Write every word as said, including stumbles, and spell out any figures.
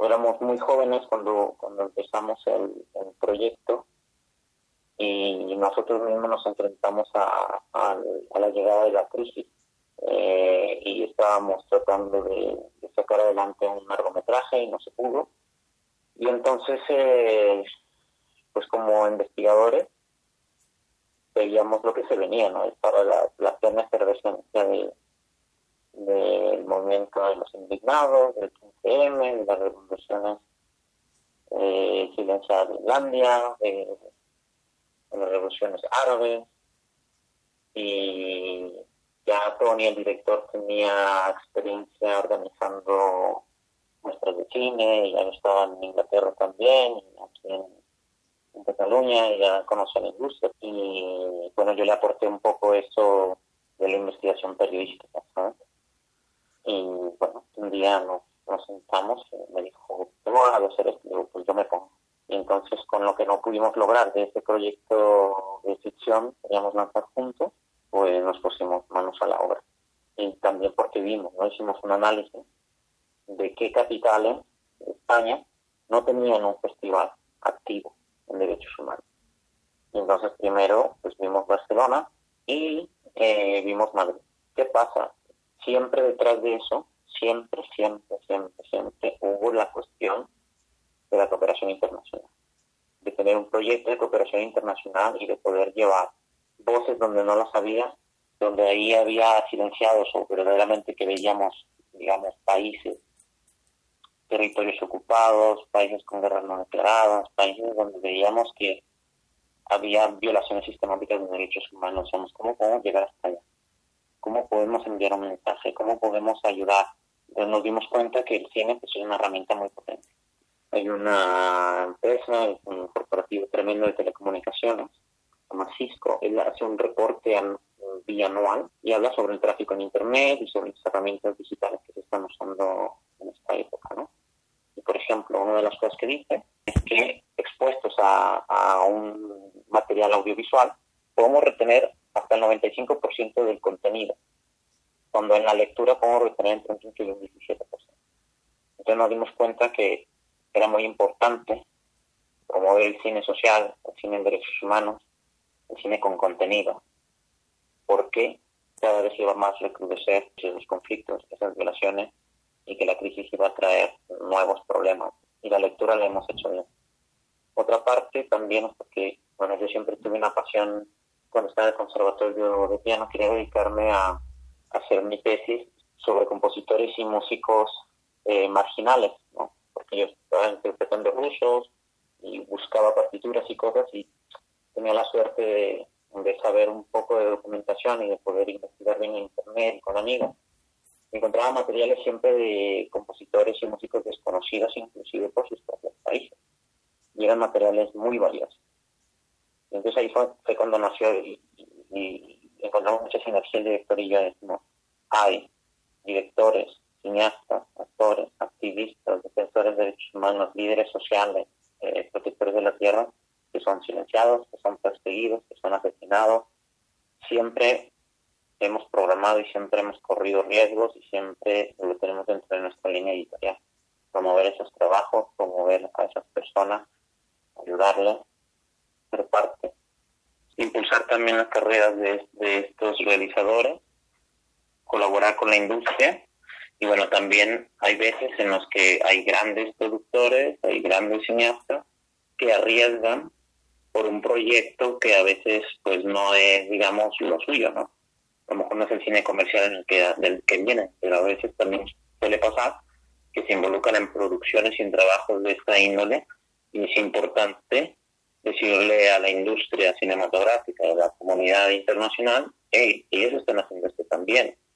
éramos muy jóvenes cuando, cuando empezamos el, el proyecto y nosotros mismos nos enfrentamos a, a, a la llegada de la crisis eh, y estábamos tratando de, de sacar adelante un largometraje y no se pudo. Y entonces, eh, pues como investigadores, veíamos lo que se venía, ¿no? Para la, la plena efervescencia de, del movimiento de los indignados, del quince eme, de las revoluciones eh, silenciadas de Islandia, de, de las revoluciones árabes, y ya Tony, el director, tenía experiencia organizando muestras de cine, y ya estaba en Inglaterra también, y aquí en, en Cataluña, y ya conocía la industria, y bueno, yo le aporté un poco eso de la investigación periodística, ¿sabes? Y bueno, un día nos, nos sentamos y me dijo, ¿cómo hago hacer esto? Y digo, pues yo me pongo. Y entonces, con lo que no pudimos lograr de este proyecto de ficción, queríamos lanzar juntos, pues nos pusimos manos a la obra. Y también porque vimos, ¿no? Hicimos un análisis de qué capitales de España no tenían un festival activo en derechos humanos. Y entonces, primero, pues vimos Barcelona y eh, vimos Madrid. ¿Qué pasa? Siempre detrás de eso, siempre, siempre, siempre, siempre hubo la cuestión de la cooperación internacional, de tener un proyecto de cooperación internacional y de poder llevar voces donde no las había, donde ahí había silenciados o verdaderamente que veíamos, digamos, países, territorios ocupados, países con guerras no declaradas, países donde veíamos que había violaciones sistemáticas de derechos humanos. Somos, ¿cómo podemos llegar hasta allá? ¿Cómo podemos enviar un mensaje? ¿Cómo podemos ayudar? Entonces nos dimos cuenta que el cine pues, es una herramienta muy potente. Hay una empresa, un corporativo tremendo de telecomunicaciones, se llama Cisco. Él hace un reporte bianual y habla sobre el tráfico en Internet y sobre las herramientas digitales que se están usando en esta época, ¿no? Y, por ejemplo, una de las cosas que dice es que expuestos a, a un material audiovisual podemos retener hasta el noventa y cinco por ciento del contenido, cuando en la lectura podemos retener entre un quince y un diecisiete por ciento. Entonces nos dimos cuenta que era muy importante promover el cine social, el cine en derechos humanos, el cine con contenido, porque cada vez iba más a recrudecer esos conflictos, esas violaciones, y que la crisis iba a traer nuevos problemas. Y la lectura la hemos hecho bien. Otra parte también es porque, bueno, yo siempre tuve una pasión. Cuando estaba en el conservatorio de piano, quería dedicarme a, a hacer mi tesis sobre compositores y músicos eh, marginales, ¿no? Porque yo estaba interpretando rusos y buscaba partituras y cosas, y tenía la suerte de, de saber un poco de documentación y de poder investigar bien en internet y con amigos. Encontraba materiales siempre de compositores y músicos desconocidos, inclusive por sus propios países. Y eran materiales muy valiosos. Entonces ahí fue, fue cuando nació y, y, y encontramos mucha sinergia el director y yo. Decimos, hay directores, cineastas, actores, activistas, defensores de derechos humanos, líderes sociales, eh, protectores de la tierra, que son silenciados, que son perseguidos, que son asesinados. Siempre hemos programado y siempre hemos corrido riesgos y siempre lo tenemos dentro de nuestra línea editorial. Promover esos trabajos, promover a esas personas, ayudarles, ser parte. Impulsar también las carreras de, de estos realizadores, colaborar con la industria. Y bueno, también hay veces en los que hay grandes productores, hay grandes cineastas que arriesgan por un proyecto que a veces pues no es, digamos, lo suyo, ¿no? A lo mejor no es el cine comercial en el que, del que viene, pero a veces también suele pasar que se involucran en producciones y en trabajos de esta índole, y es importante decirle a la industria cinematográfica, a la comunidad internacional, hey, ellos están haciendo esto también.